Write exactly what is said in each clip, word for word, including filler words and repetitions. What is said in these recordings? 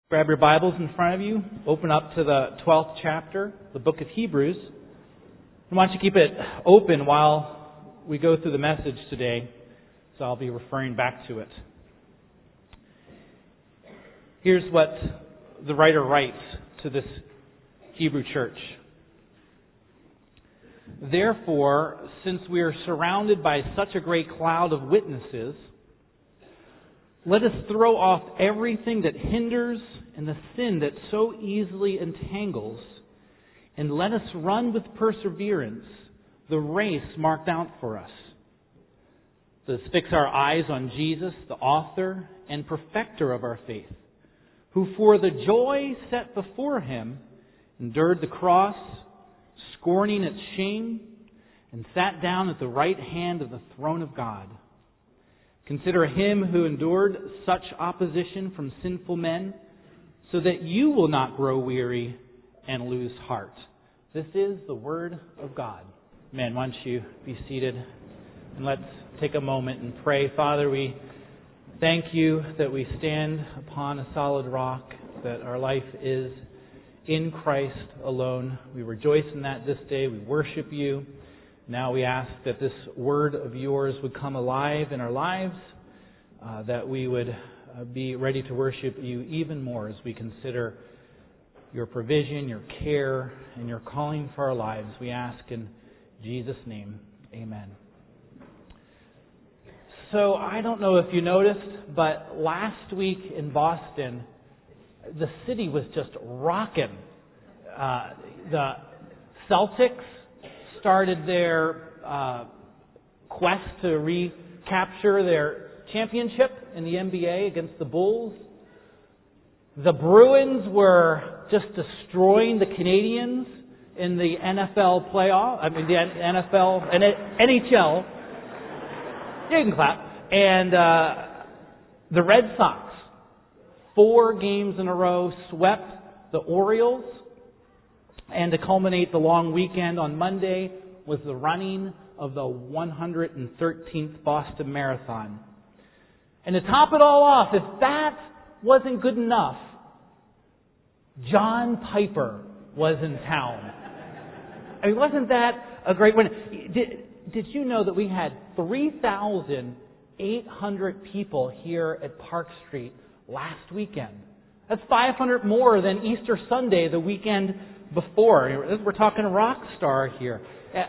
Grab your Bibles in front of you. Open up to the twelfth chapter, the book of Hebrews. I want you to keep it open while we go through the message today, so I'll be referring back to it. Here's what the writer writes to this Hebrew church. Therefore, since we are surrounded by such a great cloud of witnesses, let us throw off everything that hinders and the sin that so easily entangles, and let us run with perseverance the race marked out for us. Let us fix our eyes on Jesus, the author and perfecter of our faith, who for the joy set before Him endured the cross, scorning its shame, and sat down at the right hand of the throne of God. Consider Him who endured such opposition from sinful men, so that you will not grow weary and lose heart. This is the Word of God. Man, why don't you be seated and let's take a moment and pray. Father, we thank You that we stand upon a solid rock, that our life is in Christ alone. We rejoice in that this day. We worship You. Now we ask that this Word of Yours would come alive in our lives, uh, that we would uh, be ready to worship You even more as we consider Your provision, Your care, and Your calling for our lives. We ask in Jesus' name, amen. So I don't know if you noticed, but last week in Boston, the city was just rocking. Uh, the Celtics started their uh, quest to recapture their championship in the N B A against the Bulls. The Bruins were just destroying the Canadians in the N F L playoff. I mean, the N F L and N H L. You can clap. And uh, the Red Sox, four games in a row, swept the Orioles. And to culminate the long weekend on Monday was the running of the one hundred thirteenth Boston Marathon. And to top it all off, if that wasn't good enough, John Piper was in town. I mean, wasn't that a great win? Did, did you know that we had three thousand eight hundred people here at Park Street last weekend? That's five hundred more than Easter Sunday, the weekend before. We're talking rock star here.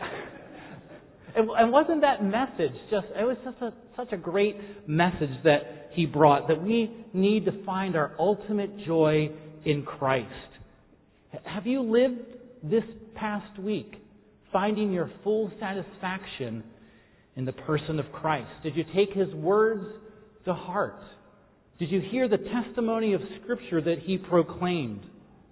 And wasn't that message just, it was just a, such a great message that he brought, that we need to find our ultimate joy in Christ. Have you lived this past week finding your full satisfaction in the person of Christ? Did you take His words to heart? Did you hear the testimony of Scripture that He proclaimed?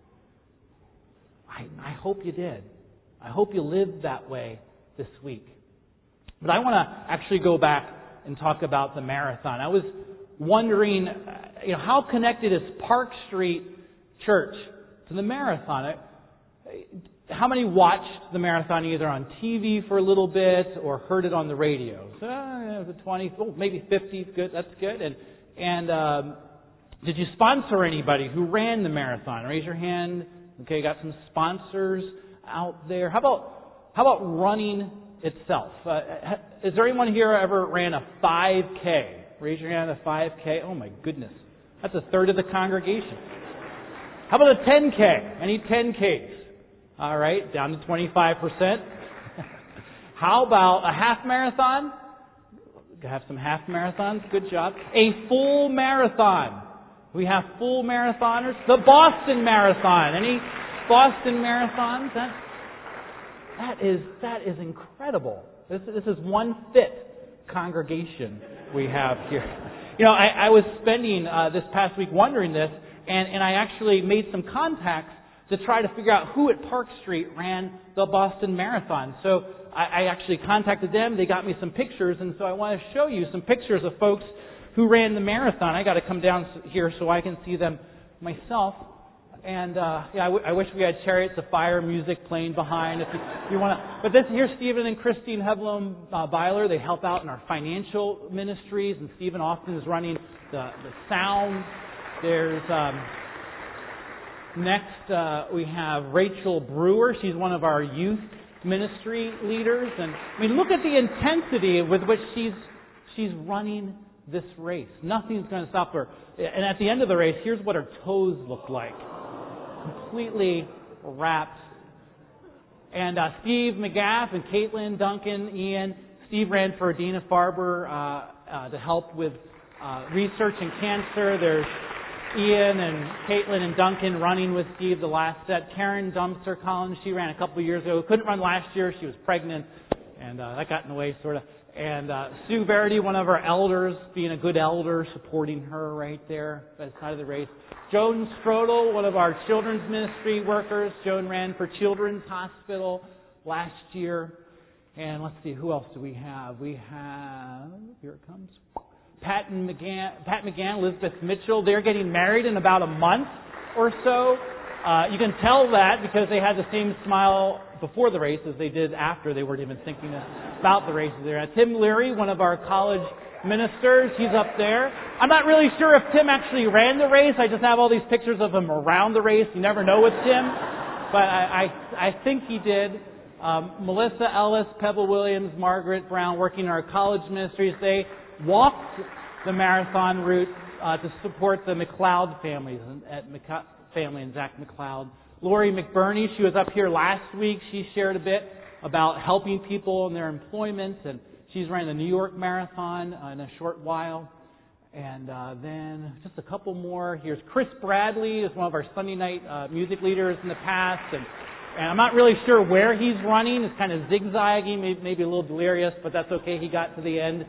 I, I hope you did. I hope you lived that way this week. But I want to actually go back and talk about the marathon. I was wondering, you know, how connected is Park Street Church to the marathon? How many watched the marathon either on T V for a little bit or heard it on the radio? So, uh, the twenty, oh, maybe fifty. Good, that's good. And and um, did you sponsor anybody who ran the marathon? Raise your hand. Okay, got some sponsors out there. How about how about running itself? Uh, is there anyone here who ever ran a five K? Raise your hand. A five K. Oh my goodness, that's a third of the congregation. How about a ten K? Any ten Ks? All right, down to twenty-five percent. How about a half marathon? Have some half marathons. Good job. A full marathon. We have full marathoners. The Boston Marathon. Any Boston marathons? That, that is that is incredible. This, this is one fit congregation we have here. You know, I, I was spending uh, this past week wondering this, and, and I actually made some contacts to try to figure out who at Park Street ran the Boston Marathon. So I, I actually contacted them. They got me some pictures, and so I want to show you some pictures of folks who ran the marathon. I got to come down here so I can see them myself. And uh, yeah, I, w- I wish we had Chariots of Fire music playing behind. If you, if you want to, but this here's Stephen and Christine Hevlom uh, Byler. They help out in our financial ministries, and Stephen often is running the the sound. There's um, Next, uh, we have Rachel Brewer. She's one of our youth ministry leaders. And I mean, look at the intensity with which she's she's running this race. Nothing's going to stop her. And at the end of the race, here's what her toes look like. Completely wrapped. And uh, Steve McGaff and Caitlin, Duncan, Ian. Steve ran for Dana-Farber uh, uh, to help with uh, research in cancer. There's Ian and Caitlin and Duncan running with Steve the last set. Karen Dumpster Collins, she ran a couple of years ago. Couldn't run last year. She was pregnant, and uh, that got in the way, sort of. And uh, Sue Verity, one of our elders, being a good elder, supporting her right there by the side of the race. Joan Strodel, one of our children's ministry workers. Joan ran for Children's Hospital last year. And let's see, who else do we have? We have, here it comes, Pat and McGann, Pat McGann, Elizabeth Mitchell. They're getting married in about a month or so. Uh, you can tell that because they had the same smile before the race as they did after. They weren't even thinking about the races there. Tim Leary, one of our college ministers, he's up there. I'm not really sure if Tim actually ran the race. I just have all these pictures of him around the race. You never know with Tim. But I, I, I think he did. Um, Melissa Ellis, Pebble Williams, Margaret Brown, working in our college ministries, they walked the marathon route uh, to support the McLeod families at McLeod family and Zach McLeod. Lori McBurney, she was up here last week. She shared a bit about helping people in their employment, and she's running the New York Marathon uh, in a short while. And uh, then just a couple more. Here's Chris Bradley, is one of our Sunday night uh, music leaders in the past, and And I'm not really sure where he's running. It's kind of zigzagging, maybe, maybe a little delirious, but that's okay. He got to the end.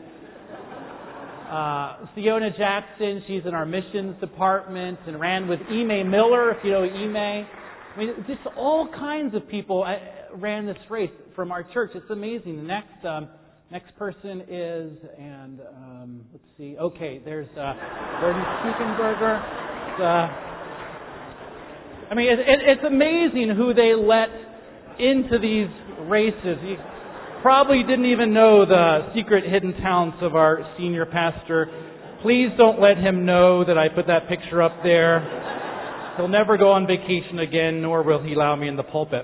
Uh, Fiona Jackson, she's in our missions department and ran with Ime Miller, if you know Ime. I mean, just all kinds of people ran this race from our church. It's amazing. The next um, next person is, and um, let's see. Okay, there's uh, Gordon Kuchenberger. Uh, I mean, it, it, it's amazing who they let into these races. You probably didn't even know the secret hidden talents of our senior pastor. Please don't let him know that I put that picture up there. He'll never go on vacation again, nor will he allow me in the pulpit.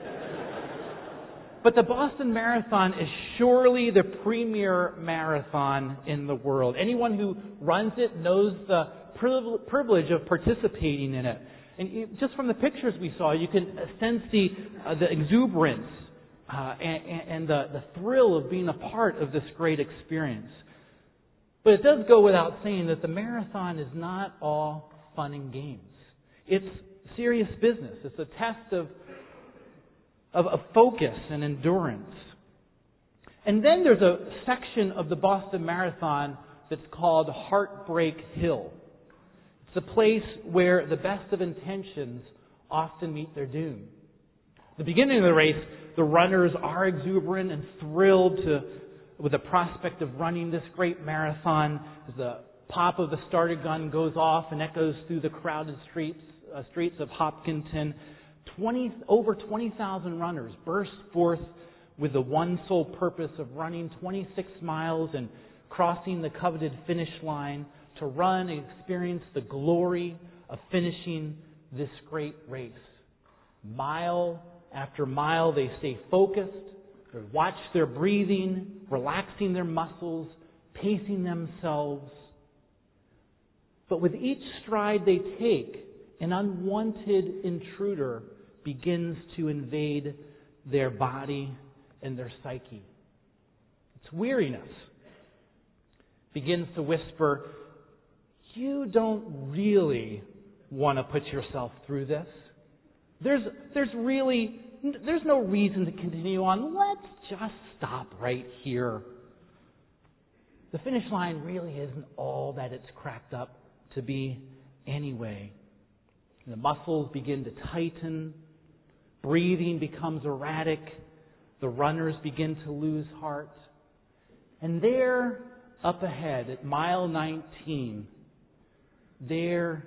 But the Boston Marathon is surely the premier marathon in the world. Anyone who runs it knows the privilege of participating in it. And just from the pictures we saw, you can sense the uh, the exuberance uh, and, and the, the thrill of being a part of this great experience. But it does go without saying that the marathon is not all fun and games. It's serious business. It's a test of, of, of focus and endurance. And then there's a section of the Boston Marathon that's called Heartbreak Hill. It's a place where the best of intentions often meet their doom. At the beginning of the race, the runners are exuberant and thrilled to, with the prospect of running this great marathon. As the pop of the starter gun goes off and echoes through the crowded streets uh, streets of Hopkinton, twenty over twenty thousand runners burst forth with the one sole purpose of running twenty-six miles and crossing the coveted finish line, to run and experience the glory of finishing this great race. Mile after mile, they stay focused, they watch their breathing, relaxing their muscles, pacing themselves. But with each stride they take, an unwanted intruder begins to invade their body and their psyche. It's weariness. Begins to whisper, you don't really want to put yourself through this. There's, there's really, there's no reason to continue on. Let's just stop right here. The finish line really isn't all that it's cracked up to be anyway. The muscles begin to tighten. Breathing becomes erratic. The runners begin to lose heart. And there, up ahead at mile nineteen, there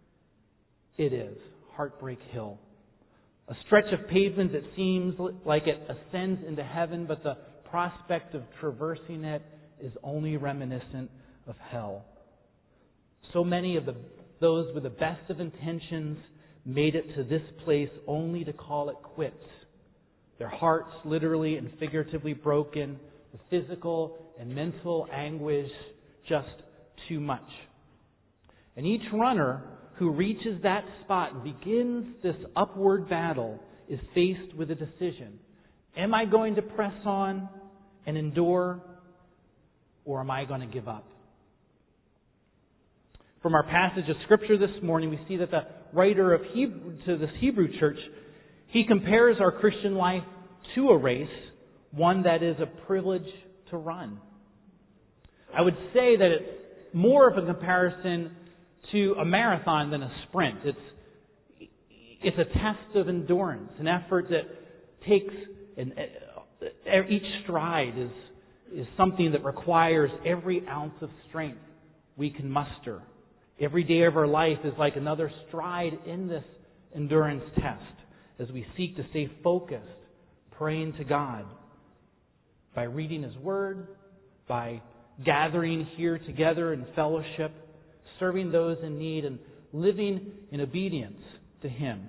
it is, Heartbreak Hill. A stretch of pavement that seems like it ascends into heaven, but the prospect of traversing it is only reminiscent of hell. So many of the, those with the best of intentions made it to this place only to call it quits. Their hearts literally and figuratively broken, the physical and mental anguish just too much. And each runner who reaches that spot and begins this upward battle is faced with a decision. Am I going to press on and endure, or am I going to give up? From our passage of Scripture this morning, we see that the writer of Hebrew, to this Hebrew church, he compares our Christian life to a race, one that is a privilege to run. I would say that it's more of a comparison to a marathon than a sprint. It's it's a test of endurance, an effort that takes an, each stride is is something that requires every ounce of strength we can muster. Every day of our life is like another stride in this endurance test as we seek to stay focused, praying to God by reading His Word, by gathering here together in fellowship, serving those in need, and living in obedience to Him.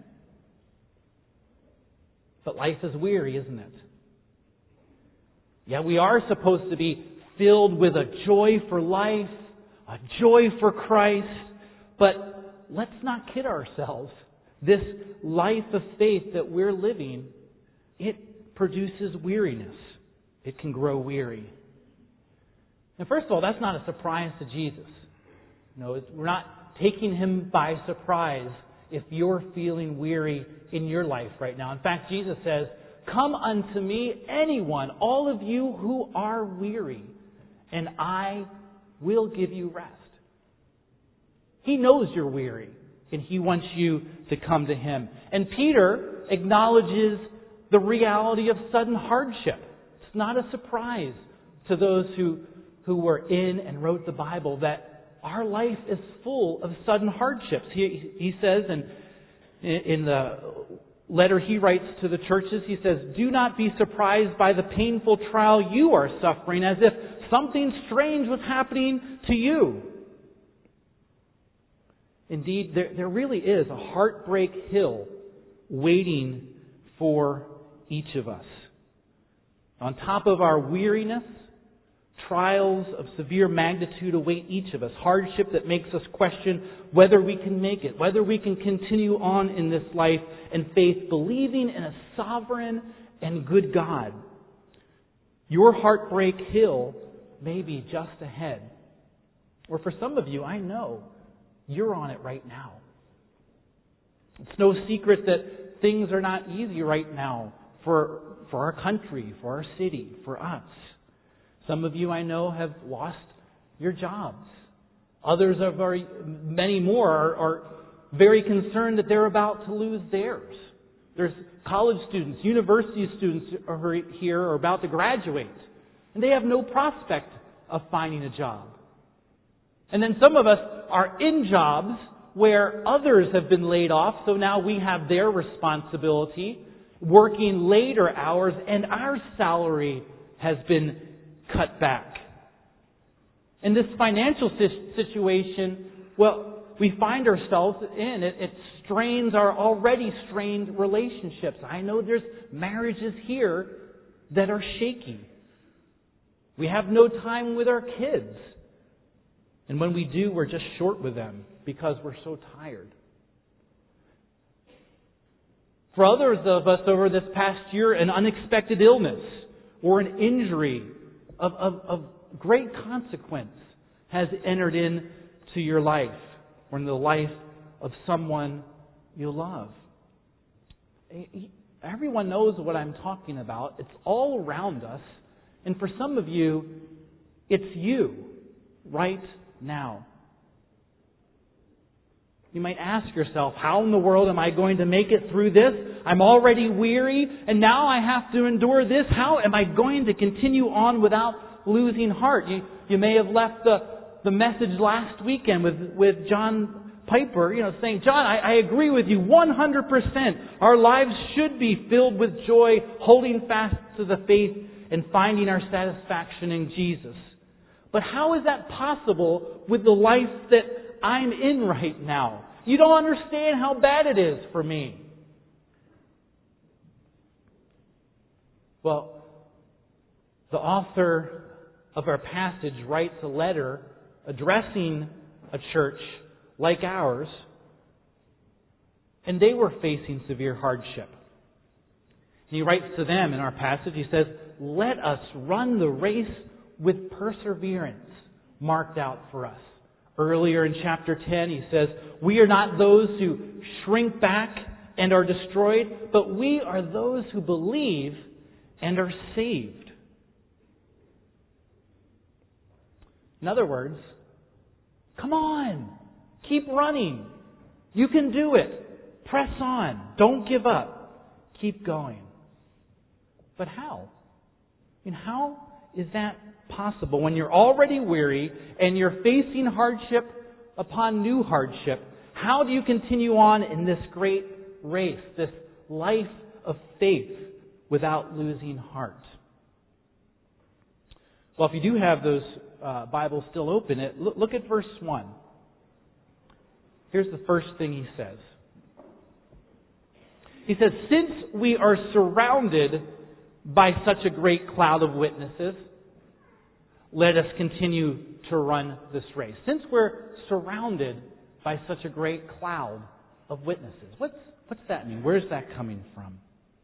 But life is weary, isn't it? Yeah, we are supposed to be filled with a joy for life, a joy for Christ, but let's not kid ourselves. This life of faith that we're living, it produces weariness. It can grow weary. And first of all, that's not a surprise to Jesus. No, we're not taking Him by surprise if you're feeling weary in your life right now. In fact, Jesus says, "Come unto me, anyone, all of you who are weary, and I will give you rest." He knows you're weary, and He wants you to come to Him. And Peter acknowledges the reality of sudden hardship. It's not a surprise to those who, who were in and wrote the Bible that our life is full of sudden hardships. He, he says in, in the letter he writes to the churches, he says, "Do not be surprised by the painful trial you are suffering, as if something strange was happening to you." Indeed, there, there really is a heartbreak hill waiting for each of us. On top of our weariness, trials of severe magnitude await each of us. Hardship that makes us question whether we can make it, whether we can continue on in this life and faith, believing in a sovereign and good God. Your heartbreak hill may be just ahead. Or for some of you, I know, you're on it right now. It's no secret that things are not easy right now for, for our country, for our city, for us. Some of you, I know, have lost your jobs. Others, are very, many more, are, are very concerned that they're about to lose theirs. There's college students, university students who are here are about to graduate, and they have no prospect of finding a job. And then some of us are in jobs where others have been laid off, so now we have their responsibility, working later hours, and our salary has been cut back. In this financial situation, well, we find ourselves in, it, it strains our already strained relationships. I know there's marriages here that are shaky. We have no time with our kids. And when we do, we're just short with them because we're so tired. For others of us over this past year, an unexpected illness or an injury of, of, of great consequence has entered into your life or in the life of someone you love. Everyone knows what I'm talking about. It's all around us. And for some of you, it's you right now. You might ask yourself, how in the world am I going to make it through this? I'm already weary, and now I have to endure this. How am I going to continue on without losing heart? You, you may have left the, the message last weekend with, with John Piper, you know, saying, John, I, I agree with you one hundred percent. Our lives should be filled with joy, holding fast to the faith and finding our satisfaction in Jesus. But how is that possible with the life that I'm in right now? You don't understand how bad it is for me. Well, the author of our passage writes a letter addressing a church like ours, and they were facing severe hardship. And he writes to them in our passage, he says, "Let us run the race with perseverance marked out for us." Earlier in chapter ten, he says, "We are not those who shrink back and are destroyed, but we are those who believe and are saved." In other words, come on, keep running. You can do it. Press on. Don't give up. Keep going. But how? I mean, how is that possible when you're already weary and you're facing hardship upon new hardship? How do you continue on in this great race, this life of faith, without losing heart? Well, if you do have those uh, Bibles still open, it look, look at verse one. Here's the first thing he says. He says, "Since we are surrounded by such a great cloud of witnesses, let us continue to run this race." Since we're surrounded by such a great cloud of witnesses. What's, what's that mean? Where's that coming from?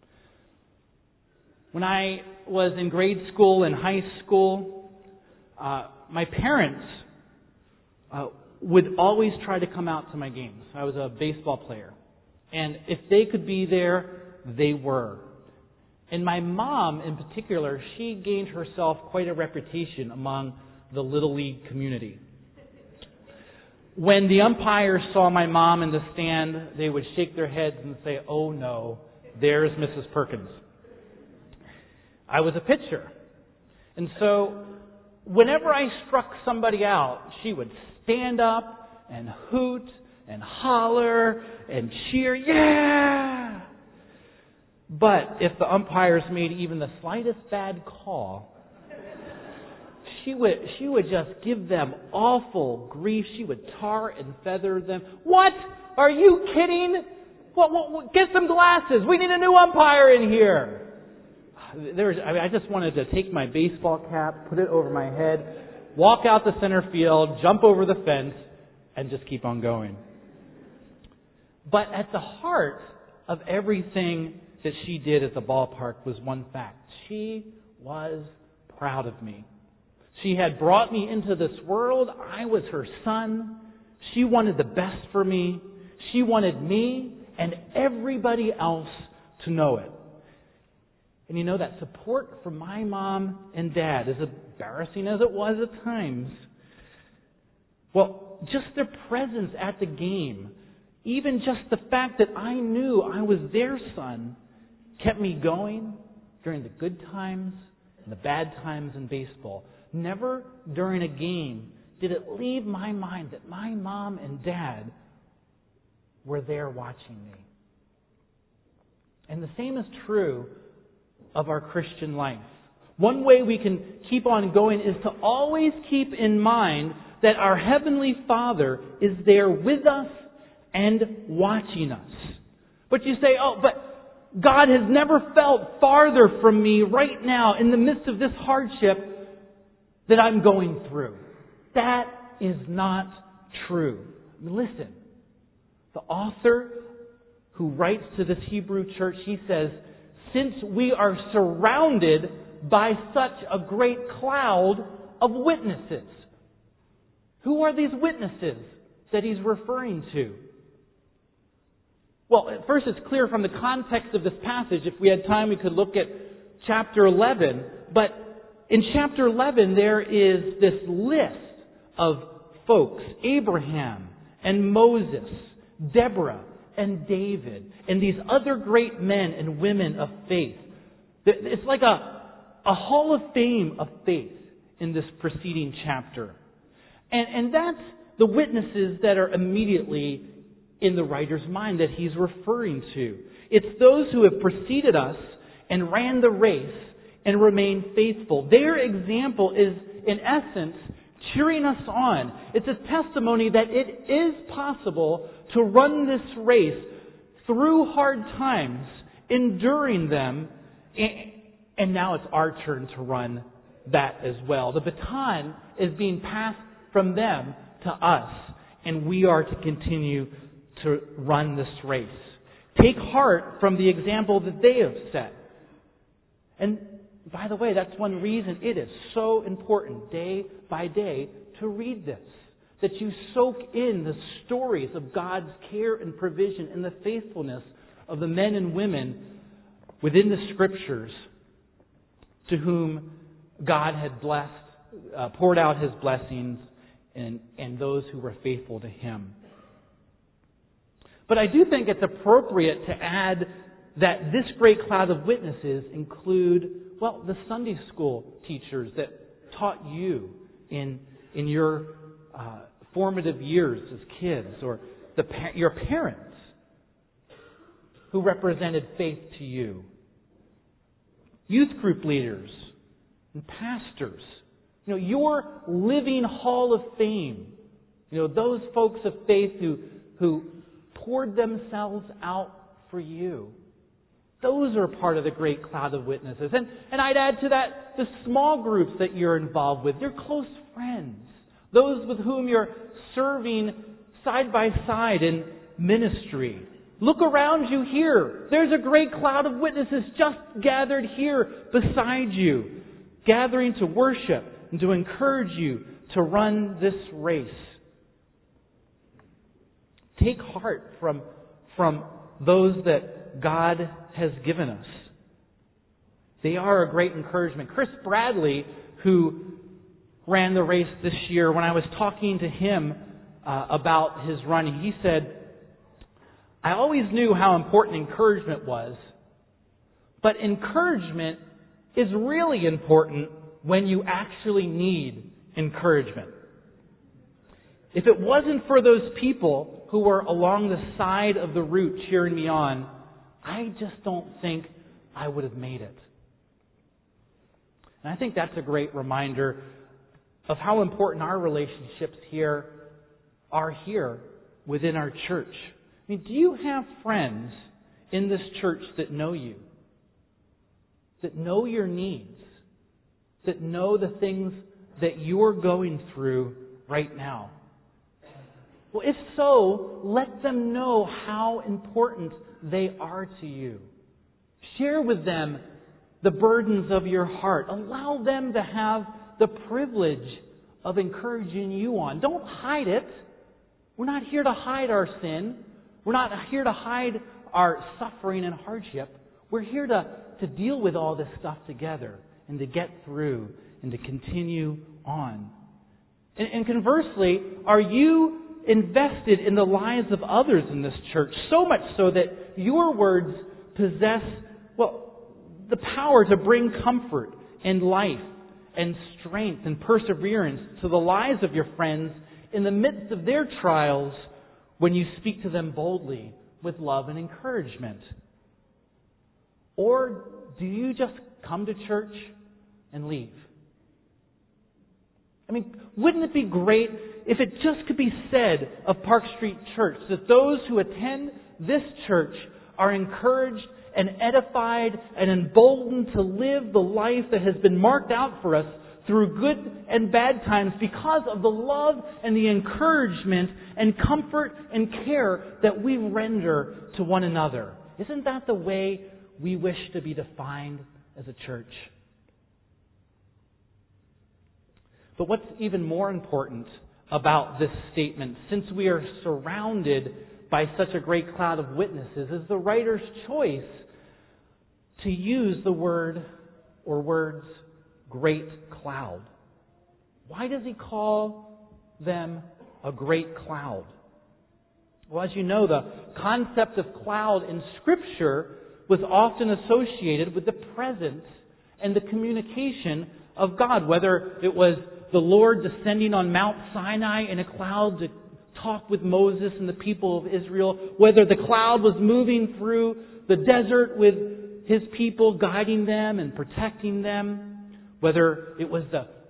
When I was in grade school and high school, uh, my parents uh, would always try to come out to my games. I was a baseball player. And if they could be there, they were. And my mom, in particular, she gained herself quite a reputation among the Little League community. When the umpires saw my mom in the stand, they would shake their heads and say, "Oh no, there's Missus Perkins." I was a pitcher. And so, whenever I struck somebody out, she would stand up and hoot and holler and cheer, "Yeah!" But if the umpires made even the slightest bad call, she would she would just give them awful grief. She would tar and feather them. "What? Are you kidding? What, what, what, get some glasses. We need a new umpire in here." There was, I, mean, I just wanted to take my baseball cap, put it over my head, walk out the center field, jump over the fence, and just keep on going. But at the heart of everything that she did at the ballpark was one fact. She was proud of me. She had brought me into this world. I was her son. She wanted the best for me. She wanted me and everybody else to know it. And you know, that support from my mom and dad, as embarrassing as it was at times, well, just their presence at the game, even just the fact that I knew I was their son, kept me going during the good times and the bad times in baseball. Never during a game did it leave my mind that my mom and dad were there watching me. And the same is true of our Christian life. One way we can keep on going is to always keep in mind that our Heavenly Father is there with us and watching us. But you say, "Oh, but God has never felt farther from me right now in the midst of this hardship that I'm going through." That is not true. Listen, the author who writes to this Hebrew church, he says, since we are surrounded by such a great cloud of witnesses. Who are these witnesses that he's referring to? Well, at first it's clear from the context of this passage. If we had time, we could look at chapter eleven. But in chapter eleven, there is this list of folks. Abraham and Moses, Deborah and David, and these other great men and women of faith. It's like a, a hall of fame of faith in this preceding chapter. And, and that's the witnesses that are immediately in the writer's mind that he's referring to. It's those who have preceded us and ran the race and remained faithful. Their example is, in essence, cheering us on. It's a testimony that it is possible to run this race through hard times, enduring them, and now it's our turn to run that as well. The baton is being passed from them to us, and we are to continue to run this race. Take heart from the example that they have set. And by the way, that's one reason it is so important day by day to read this. That you soak in the stories of God's care and provision and the faithfulness of the men and women within the Scriptures to whom God had blessed, uh, poured out His blessings, and, and those who were faithful to Him. But I do think it's appropriate to add that this great cloud of witnesses include, well, the Sunday school teachers that taught you in, in your uh, formative years as kids, or the, your parents who represented faith to you. Youth group leaders and pastors. You know, your living hall of fame. You know, those folks of faith who, who poured themselves out for you. Those are part of the great cloud of witnesses. And, and I'd add to that the small groups that you're involved with, your close friends, those with whom you're serving side by side in ministry. Look around you here. There's a great cloud of witnesses just gathered here beside you, gathering to worship and to encourage you to run this race. Take heart from, from those that God has given us. They are a great encouragement. Chris Bradley, who ran the race this year, when I was talking to him uh, about his running, he said, I always knew how important encouragement was, but encouragement is really important when you actually need encouragement. If it wasn't for those people who were along the side of the route cheering me on, I just don't think I would have made it. And I think that's a great reminder of how important our relationships here are here within our church. I mean, do you have friends in this church that know you? That know your needs? That know the things that you're going through right now? Well, if so, let them know how important they are to you. Share with them the burdens of your heart. Allow them to have the privilege of encouraging you on. Don't hide it. We're not here to hide our sin. We're not here to hide our suffering and hardship. We're here to, to deal with all this stuff together and to get through and to continue on. And, and conversely, are you invested in the lives of others in this church, so much so that your words possess, well, the power to bring comfort and life and strength and perseverance to the lives of your friends in the midst of their trials when you speak to them boldly with love and encouragement? Or do you just come to church and leave? I mean, wouldn't it be great if it just could be said of Park Street Church that those who attend this church are encouraged and edified and emboldened to live the life that has been marked out for us through good and bad times because of the love and the encouragement and comfort and care that we render to one another? Isn't that the way we wish to be defined as a church? But what's even more important about this statement, since we are surrounded by such a great cloud of witnesses, is the writer's choice to use the word or words great cloud. Why does he call them a great cloud? Well, as you know, the concept of cloud in Scripture was often associated with the presence and the communication of God, whether it was the Lord descending on Mount Sinai in a cloud to talk with Moses and the people of Israel, whether the cloud was moving through the desert with His people, guiding them and protecting them, whether it was the,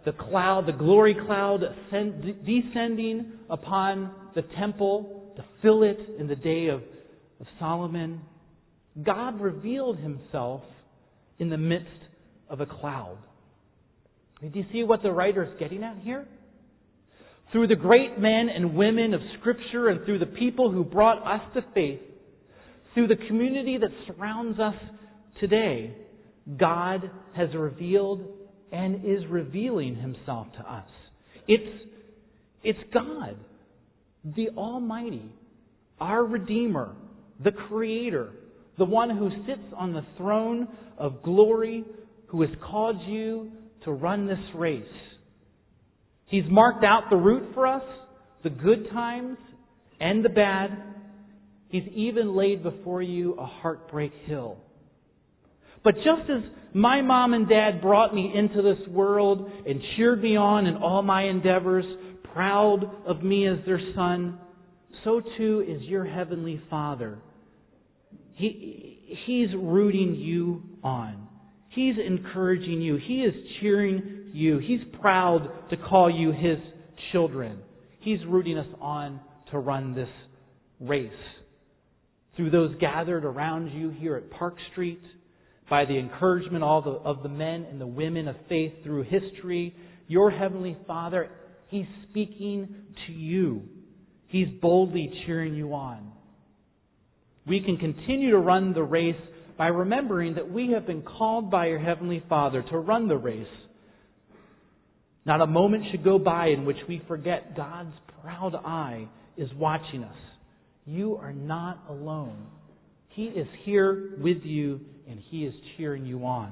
the cloud, the glory cloud ascend, descending upon the temple to fill it in the day of, of Solomon. God revealed himself in the midst of a cloud. Do you see what the writer is getting at here? Through the great men and women of Scripture and through the people who brought us to faith, through the community that surrounds us today, God has revealed and is revealing himself to us. It's, it's God, the Almighty, our Redeemer, the Creator, the one who sits on the throne of glory, who has called you to run this race. He's marked out the route for us, the good times and the bad. He's even laid before you a heartbreak hill. But just as my mom and dad brought me into this world and cheered me on in all my endeavors, proud of me as their son, so too is your Heavenly Father. He, he's rooting you on. He's encouraging you. He is cheering you. He's proud to call you His children. He's rooting us on to run this race. Through those gathered around you here at Park Street, by the encouragement of the, of the men and the women of faith through history, your Heavenly Father, He's speaking to you. He's boldly cheering you on. We can continue to run the race by remembering that we have been called by your Heavenly Father to run the race. Not a moment should go by in which we forget God's proud eye is watching us. You are not alone. He is here with you and He is cheering you on.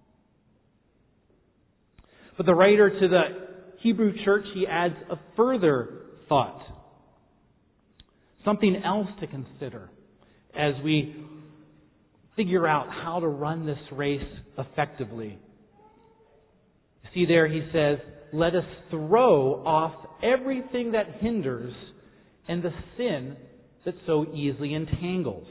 But the writer to the Hebrew church, he adds a further thought. Something else to consider as we figure out how to run this race effectively. See there, he says, let us throw off everything that hinders and the sin that so easily entangles.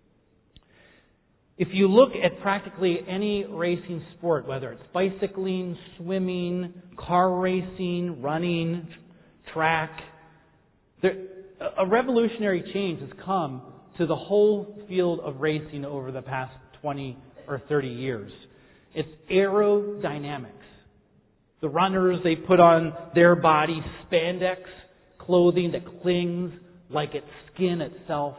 If you look at practically any racing sport, whether it's bicycling, swimming, car racing, running, track, there, a revolutionary change has come to the whole field of racing over the past twenty or thirty years. It's aerodynamics. The runners, they put on their body spandex clothing that clings like it's skin itself.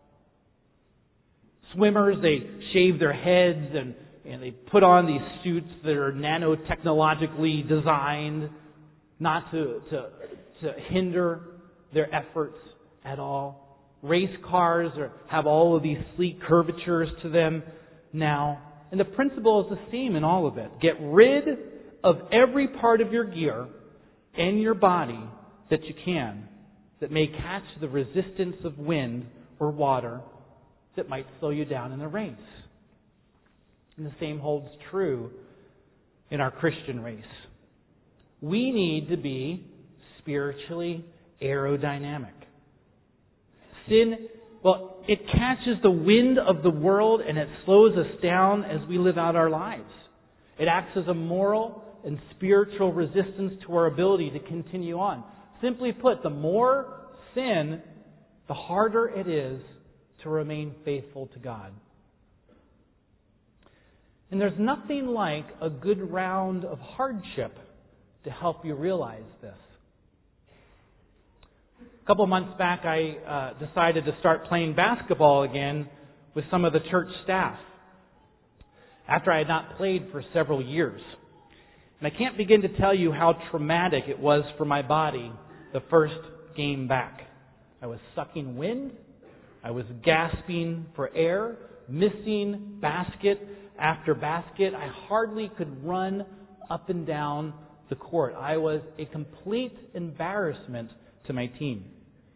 Swimmers, they shave their heads and, and they put on these suits that are nanotechnologically designed not to, to, to hinder their efforts at all. Race cars are, have all of these sleek curvatures to them now. And the principle is the same in all of it. Get rid of every part of your gear and your body that you can that may catch the resistance of wind or water that might slow you down in the race. And the same holds true in our Christian race. We need to be spiritually aerodynamic. Sin, well, it catches the wind of the world and it slows us down as we live out our lives. It acts as a moral and spiritual resistance to our ability to continue on. Simply put, the more sin, the harder it is to remain faithful to God. And there's nothing like a good round of hardship to help you realize this. A couple months back, I uh, decided to start playing basketball again with some of the church staff after I had not played for several years. And I can't begin to tell you how traumatic it was for my body the first game back. I was sucking wind. I was gasping for air, missing basket after basket. I hardly could run up and down the court. I was a complete embarrassment to my team.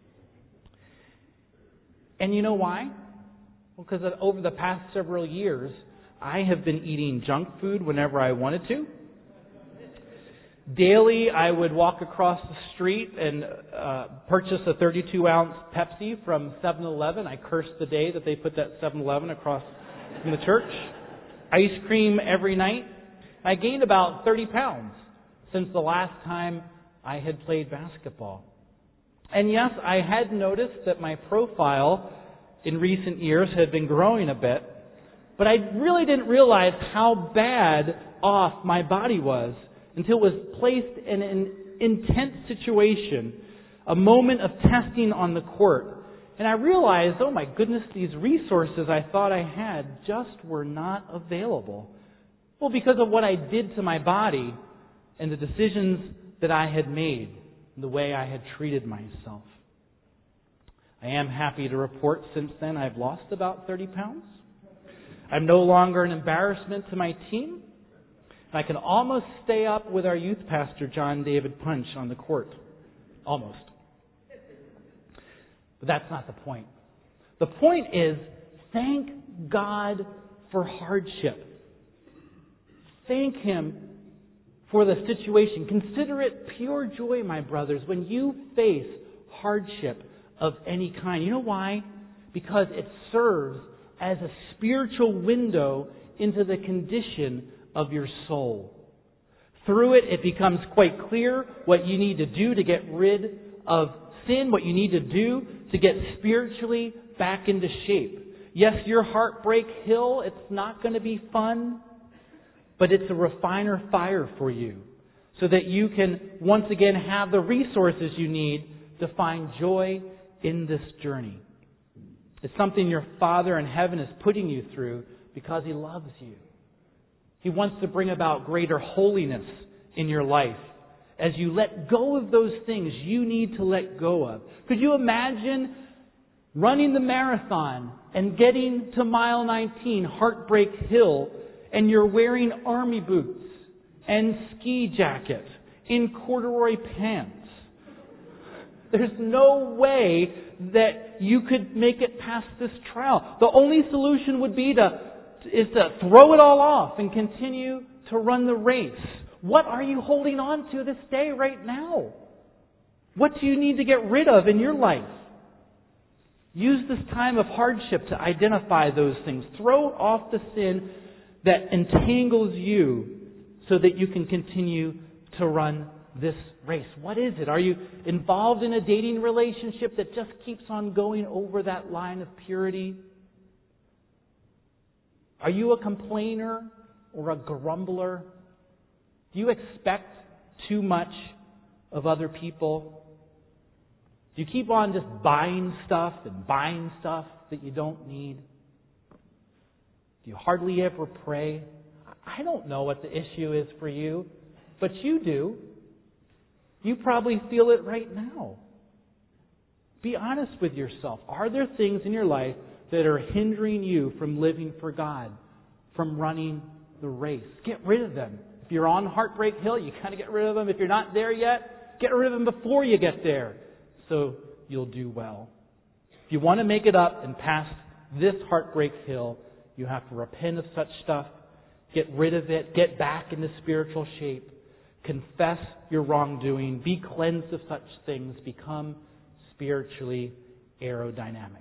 And you know why? Well, because over the past several years, I have been eating junk food whenever I wanted to. Daily, I would walk across the street and uh, purchase a thirty-two ounce Pepsi from seven eleven. I cursed the day that they put that seven eleven across from the church. Ice cream every night. I gained about thirty pounds since the last time I had played basketball. And yes, I had noticed that my profile in recent years had been growing a bit, but I really didn't realize how bad off my body was until it was placed in an intense situation, a moment of testing on the court. And I realized, oh my goodness, these resources I thought I had just were not available. Well, because of what I did to my body and the decisions that I had made, and the way I had treated myself. I am happy to report since then I've lost about thirty pounds. I'm no longer an embarrassment to my team. I can almost stay up with our youth pastor, John David Punch, on the court. Almost. But that's not the point. The point is, thank God for hardship. Thank Him for the situation. Consider it pure joy, my brothers, when you face hardship of any kind. You know why? Because it serves as a spiritual window into the condition of your soul. Through it, it becomes quite clear what you need to do to get rid of sin, what you need to do to get spiritually back into shape. Yes, your heartbreak hill, it's not going to be fun, but it's a refiner fire for you so that you can once again have the resources you need to find joy in this journey. It's something your Father in heaven is putting you through because He loves you. He wants to bring about greater holiness in your life as you let go of those things you need to let go of. Could you imagine running the marathon and getting to mile nineteen, Heartbreak Hill, and you're wearing army boots and ski jacket in corduroy pants? There's no way that you could make it past this trial. The only solution would be to is to throw it all off and continue to run the race. What are you holding on to this day right now? What do you need to get rid of in your life? Use this time of hardship to identify those things. Throw off the sin that entangles you so that you can continue to run this race. What is it? Are you involved in a dating relationship that just keeps on going over that line of purity? Are you a complainer or a grumbler? Do you expect too much of other people? Do you keep on just buying stuff and buying stuff that you don't need? Do you hardly ever pray? I don't know what the issue is for you, but you do. You probably feel it right now. Be honest with yourself. Are there things in your life that are hindering you from living for God, from running the race? Get rid of them. If you're on Heartbreak Hill, you kind of get rid of them. If you're not there yet, get rid of them before you get there, so you'll do well. If you want to make it up and past this Heartbreak Hill, you have to repent of such stuff, get rid of it, get back into spiritual shape, confess your wrongdoing, be cleansed of such things, become spiritually aerodynamic.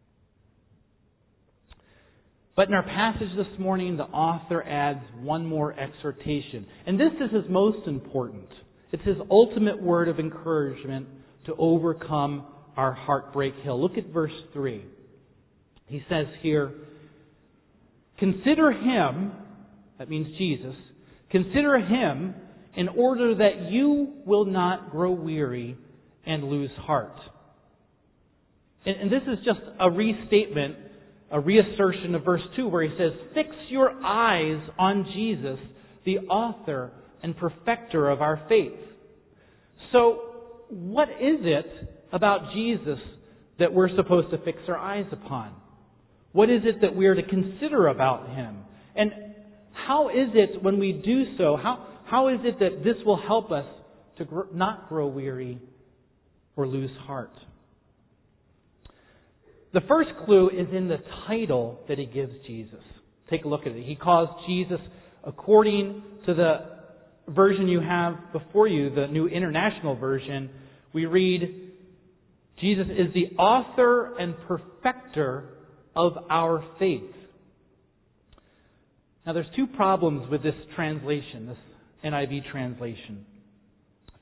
But in our passage this morning, the author adds one more exhortation. And this is his most important. It's his ultimate word of encouragement to overcome our heartbreak hill. Look at verse three. He says here, consider Him, that means Jesus, consider Him in order that you will not grow weary and lose heart. And, and this is just a restatement, a reassertion of verse two where he says, fix your eyes on Jesus, the author and perfecter of our faith. So, what is it about Jesus that we're supposed to fix our eyes upon? What is it that we are to consider about Him? And how is it when we do so, how, how is it that this will help us to gr- not grow weary or lose heart? The first clue is in the title that he gives Jesus. Take a look at it. He calls Jesus, according to the version you have before you, the New International Version, we read, Jesus is the author and perfecter of our faith. Now there's two problems with this translation, this N I V translation.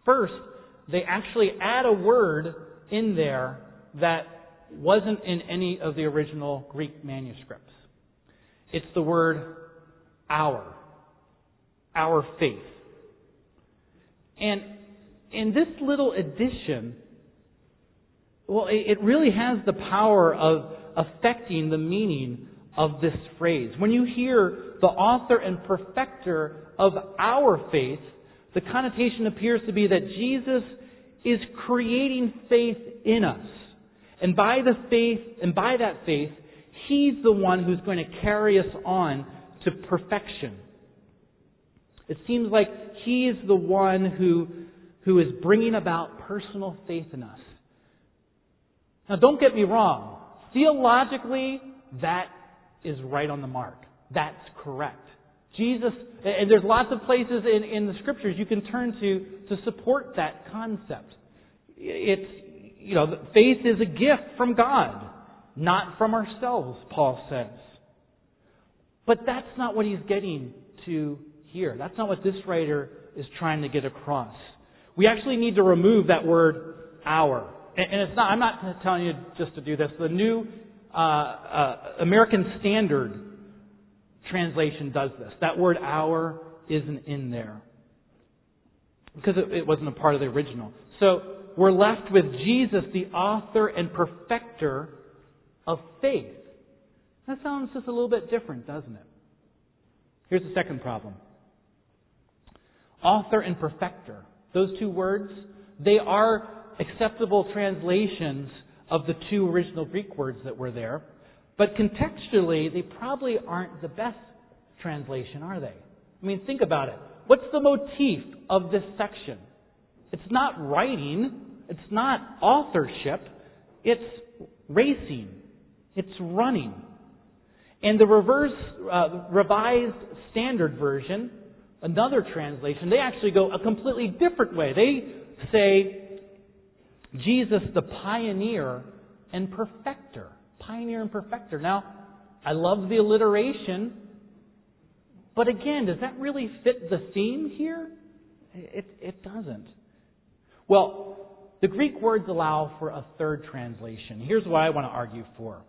First, they actually add a word in there that wasn't in any of the original Greek manuscripts. It's the word our. Our faith. And in this little addition, well, it really has the power of affecting the meaning of this phrase. When you hear the author and perfecter of our faith, the connotation appears to be that Jesus is creating faith in us. And by the faith, and by that faith, He's the one who's going to carry us on to perfection. It seems like He is the one who, who is bringing about personal faith in us. Now, don't get me wrong. Theologically, that is right on the mark. That's correct. Jesus, and there's lots of places in, in the Scriptures you can turn to to support that concept. It's, you know, faith is a gift from God, not from ourselves, Paul says. But that's not what he's getting to here. That's not what this writer is trying to get across. We actually need to remove that word our. And it's not, I'm not telling you just to do this. The new uh, uh, American Standard translation does this. That word our isn't in there because it, it wasn't a part of the original. So we're left with Jesus, the author and perfecter of faith. That sounds just a little bit different, doesn't it? Here's the second problem. Author and perfecter. Those two words, they are acceptable translations of the two original Greek words that were there. But contextually, they probably aren't the best translation, are they? I mean, think about it. What's the motif of this section? It's not writing. It's not authorship. It's racing. It's running. And the reverse, uh, revised standard version, another translation, they actually go a completely different way. They say, Jesus the pioneer and perfecter. Pioneer and perfecter. Now, I love the alliteration, but again, does that really fit the theme here? It, it doesn't. Well, the Greek words allow for a third translation. Here's what I want to argue for.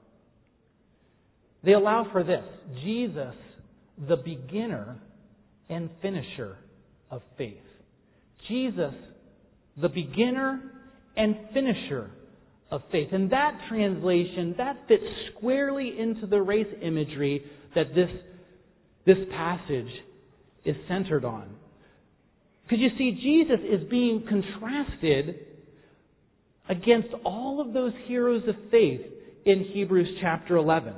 They allow for this: Jesus, the beginner and finisher of faith. Jesus, the beginner and finisher of faith. And that translation, that fits squarely into the race imagery that this, this passage is centered on. Because you see, Jesus is being contrasted against all of those heroes of faith in Hebrews chapter eleven.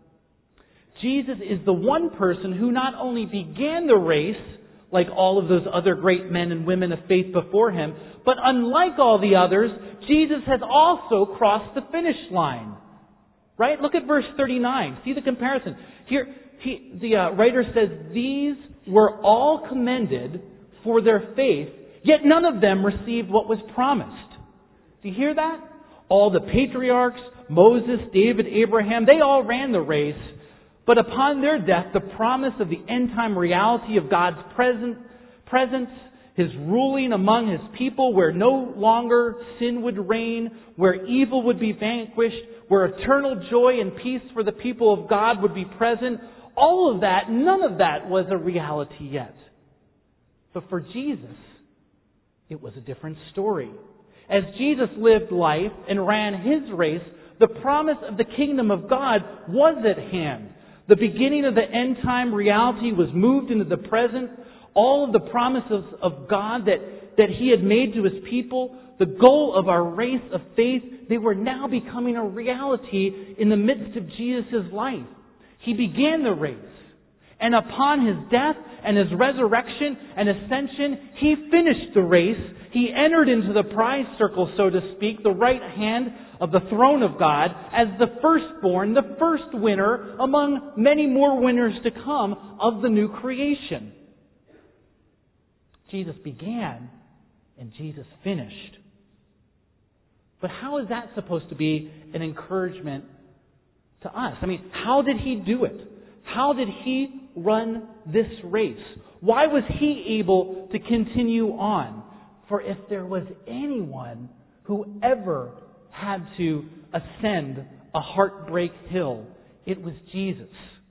Jesus is the one person who not only began the race, like all of those other great men and women of faith before him, but unlike all the others, Jesus has also crossed the finish line. Right? Look at verse thirty-nine. See the comparison. Here, he, the uh, writer says, "These were all commended for their faith, yet none of them received what was promised." Do you hear that? All the patriarchs, Moses, David, Abraham, they all ran the race. But upon their death, the promise of the end-time reality of God's present, presence, His ruling among His people, where no longer sin would reign, where evil would be vanquished, where eternal joy and peace for the people of God would be present, all of that, none of that was a reality yet. But for Jesus, it was a different story. As Jesus lived life and ran His race, the promise of the kingdom of God was at hand. The beginning of the end-time reality was moved into the present. All of the promises of God that, that He had made to His people, the goal of our race of faith, they were now becoming a reality in the midst of Jesus' life. He began the race. And upon His death and His resurrection and ascension, He finished the race. He entered into the prize circle, so to speak, the right hand of the throne of God as the firstborn, the first winner among many more winners to come of the new creation. Jesus began and Jesus finished. But how is that supposed to be an encouragement to us? I mean, how did He do it? How did He run this race? Why was He able to continue on? For if there was anyone who ever had to ascend a heartbreak hill, it was Jesus.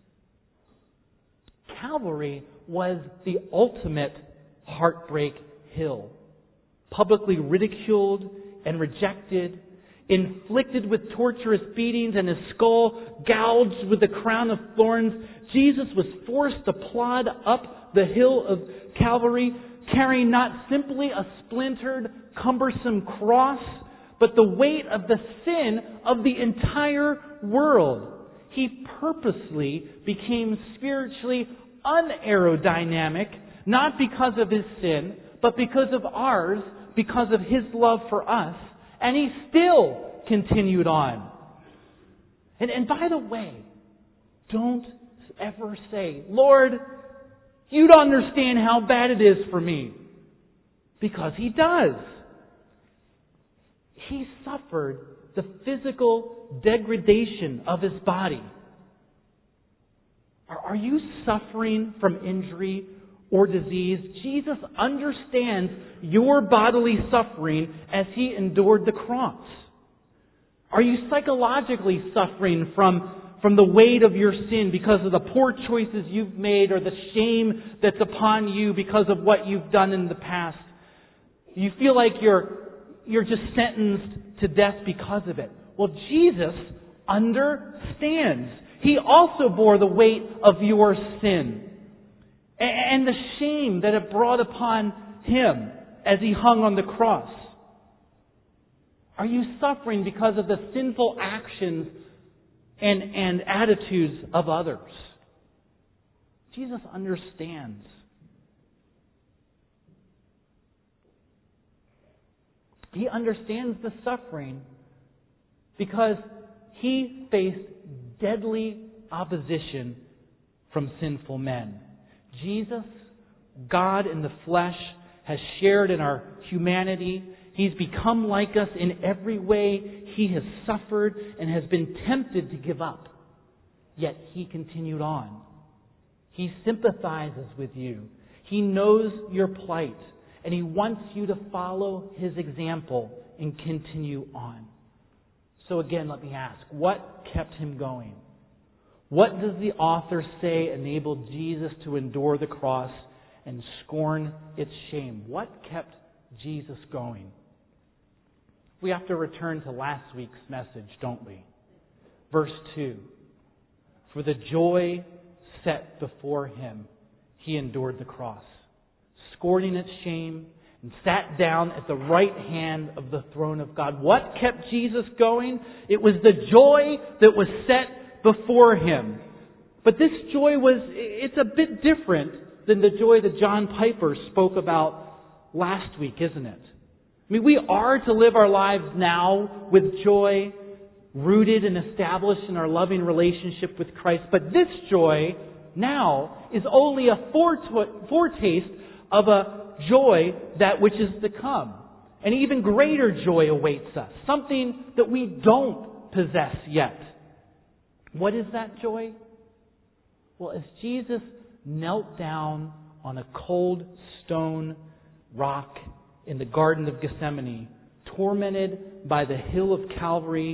Calvary was the ultimate heartbreak hill. Publicly ridiculed and rejected, inflicted with torturous beatings and his skull gouged with the crown of thorns, Jesus was forced to plod up the hill of Calvary, carrying not simply a splintered, cumbersome cross, but the weight of the sin of the entire world. He purposely became spiritually unaerodynamic, not because of his sin, but because of ours, because of his love for us. And he still continued on. And, and by the way, don't ever say, Lord, you don't understand how bad it is for me. Because he does. He suffered the physical degradation of his body. Are, are you suffering from injury or disease? Jesus understands your bodily suffering as he endured the cross. Are you psychologically suffering from, from the weight of your sin because of the poor choices you've made or the shame that's upon you because of what you've done in the past? You feel like you're, you're just sentenced to death because of it. Well, Jesus understands. He also bore the weight of your sin and the shame that it brought upon him as he hung on the cross. Are you suffering because of the sinful actions and, and attitudes of others? Jesus understands. He understands the suffering because he faced deadly opposition from sinful men. Jesus, God in the flesh, has shared in our humanity. He's become like us in every way. He has suffered and has been tempted to give up. Yet he continued on. He sympathizes with you. He knows your plight. And he wants you to follow his example and continue on. So again, let me ask, what kept him going? What does the author say enabled Jesus to endure the cross and scorn its shame? What kept Jesus going? We have to return to last week's message, don't we? Verse two. For the joy set before him, he endured the cross, scorning its shame, and sat down at the right hand of the throne of God. What kept Jesus going? It was the joy that was set before him. But this joy was, it's a bit different than the joy that John Piper spoke about last week, isn't it? I mean, we are to live our lives now with joy, rooted and established in our loving relationship with Christ. But this joy now is only a foretaste of a joy that which is to come. An even greater joy awaits us. Something that we don't possess yet. What is that joy? Well, as Jesus knelt down on a cold stone rock in the Garden of Gethsemane, tormented by the hill of Calvary,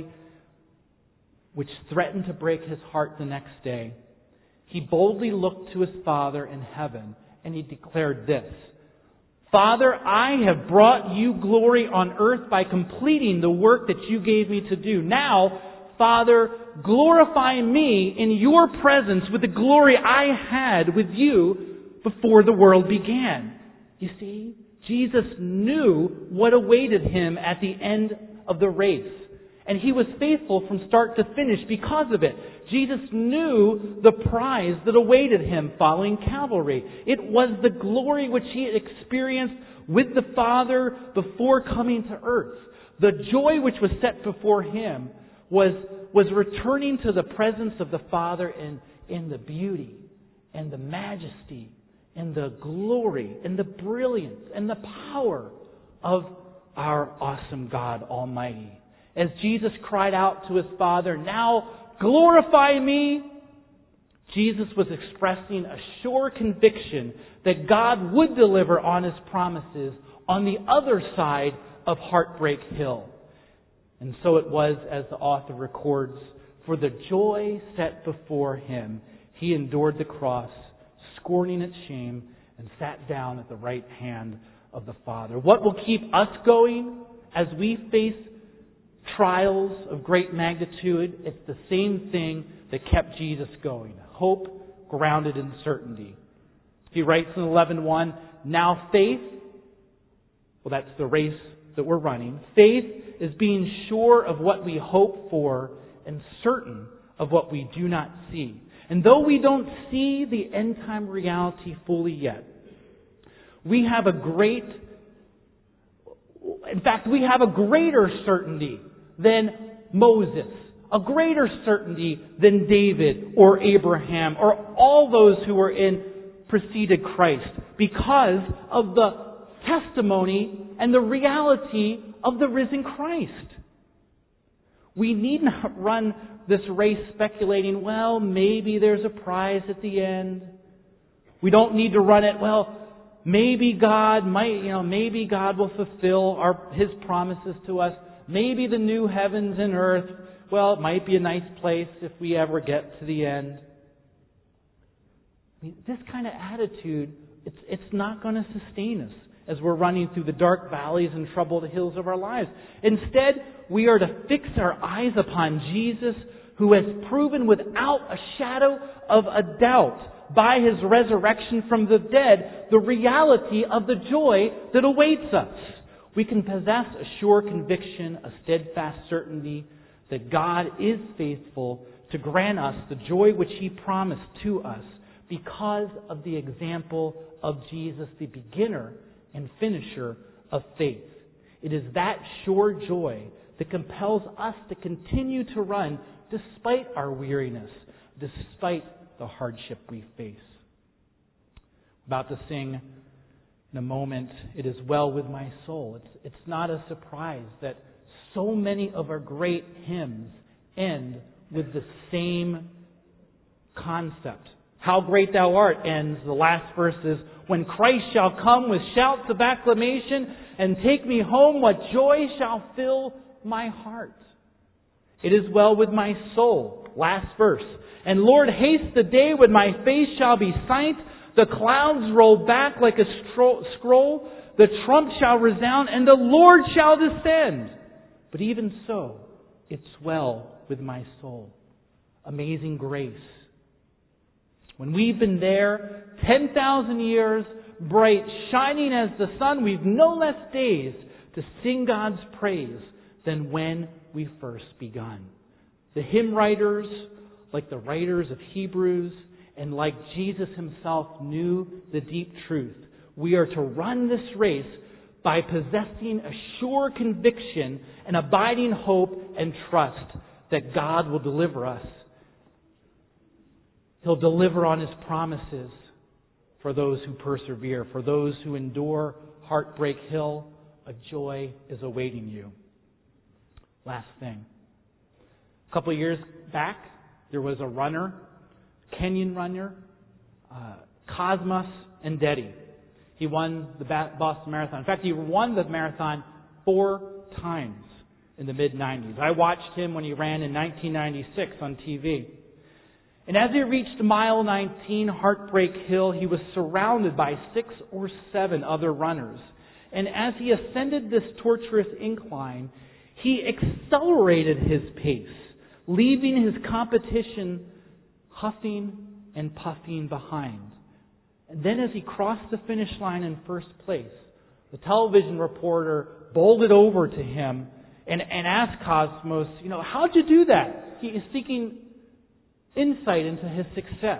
which threatened to break his heart the next day, he boldly looked to his Father in heaven and he declared this: Father, I have brought you glory on earth by completing the work that you gave me to do. Now, Father, glorify me in your presence with the glory I had with you before the world began. You see, Jesus knew what awaited him at the end of the race. And he was faithful from start to finish because of it. Jesus knew the prize that awaited him following Calvary. It was the glory which he had experienced with the Father before coming to earth. The joy which was set before him was, was returning to the presence of the Father in, in the beauty and the majesty and the glory and the brilliance and the power of our awesome God Almighty. As Jesus cried out to his Father, now glorify me, Jesus was expressing a sure conviction that God would deliver on his promises on the other side of Heartbreak Hill. And so it was, as the author records, for the joy set before him, he endured the cross, scorning its shame, and sat down at the right hand of the Father. What will keep us going as we face trials of great magnitude? It's the same thing that kept Jesus going. Hope grounded in certainty. He writes in eleven one, now faith, well, that's the race that we're running. Faith is being sure of what we hope for and certain of what we do not see. And though we don't see the end time reality fully yet, we have a great, in fact, we have a greater certainty than Moses, a greater certainty than David or Abraham or all those who were in preceded Christ, because of the testimony and the reality of the risen Christ. We need not run this race speculating, well, maybe there's a prize at the end. We don't need to run it, well, maybe God might, you know, maybe God will fulfill our His promises to us. Maybe the new heavens and earth, well, it might be a nice place if we ever get to the end. I mean, this kind of attitude, it's, it's not going to sustain us as we're running through the dark valleys and troubled hills of our lives. Instead, we are to fix our eyes upon Jesus, who has proven without a shadow of a doubt by His resurrection from the dead the reality of the joy that awaits us. We can possess a sure conviction, a steadfast certainty that God is faithful to grant us the joy which He promised to us because of the example of Jesus, the beginner and finisher of faith. It is that sure joy that compels us to continue to run despite our weariness, despite the hardship we face. About to sing in a moment, It Is Well With My Soul. It's, it's not a surprise that so many of our great hymns end with the same concept. How great thou art ends the last verses. When Christ shall come with shouts of acclamation and take me home, what joy shall fill my heart. It is well with my soul. Last verse. And Lord, haste the day when my face shall be sight. The clouds roll back like a stro- scroll. The trump shall resound and the Lord shall descend. But even so, it's well with my soul. Amazing grace. When we've been there ten thousand years, bright, shining as the sun, we've no less days to sing God's praise than when we first begun. The hymn writers, like the writers of Hebrews, and like Jesus Himself knew the deep truth, we are to run this race by possessing a sure conviction and abiding hope and trust that God will deliver us. He'll deliver on His promises for those who persevere, for those who endure Heartbreak Hill. A joy is awaiting you. Last thing. A couple of years back, there was a runner, Kenyan runner, uh, Cosmas Ndeti. He won the Boston Marathon. In fact, he won the marathon four times in the mid nineties. I watched him when he ran in nineteen ninety-six on T V. And as he reached mile nineteen, Heartbreak Hill, he was surrounded by six or seven other runners. And as he ascended this tortuous incline, he accelerated his pace, leaving his competition huffing and puffing behind. And then as he crossed the finish line in first place, the television reporter bolted over to him and, and asked Cosmos, you know, how'd you do that? He is seeking insight into his success.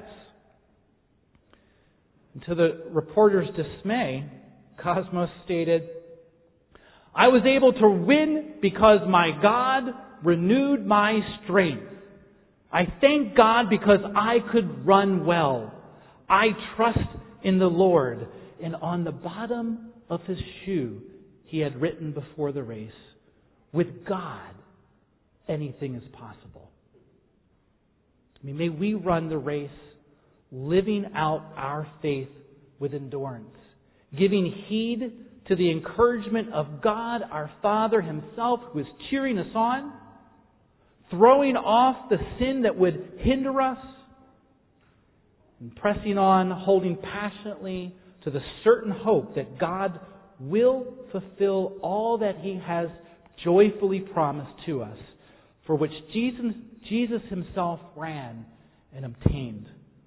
And to the reporter's dismay, Cosmos stated, I was able to win because my God renewed my strength. I thank God because I could run well. I trust in the Lord. And on the bottom of his shoe, he had written before the race, with God, anything is possible. I mean, may we run the race living out our faith with endurance, giving heed to the encouragement of God our Father Himself, who is cheering us on, throwing off the sin that would hinder us, and pressing on, holding passionately to the certain hope that God will fulfill all that He has joyfully promised to us, for which Jesus, Jesus Himself ran and obtained.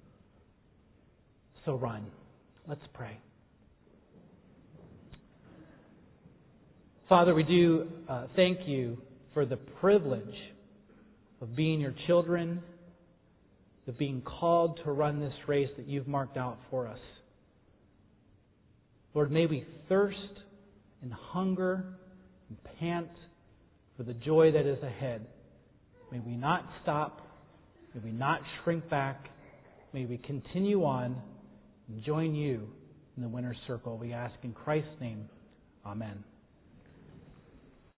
So run. Let's pray. Father, we do uh, thank You for the privilege of being Your children, of being called to run this race that You've marked out for us. Lord, may we thirst and hunger and pant for the joy that is ahead. May we not stop. May we not shrink back. May we continue on and join You in the winner's circle. We ask in Christ's name. Amen.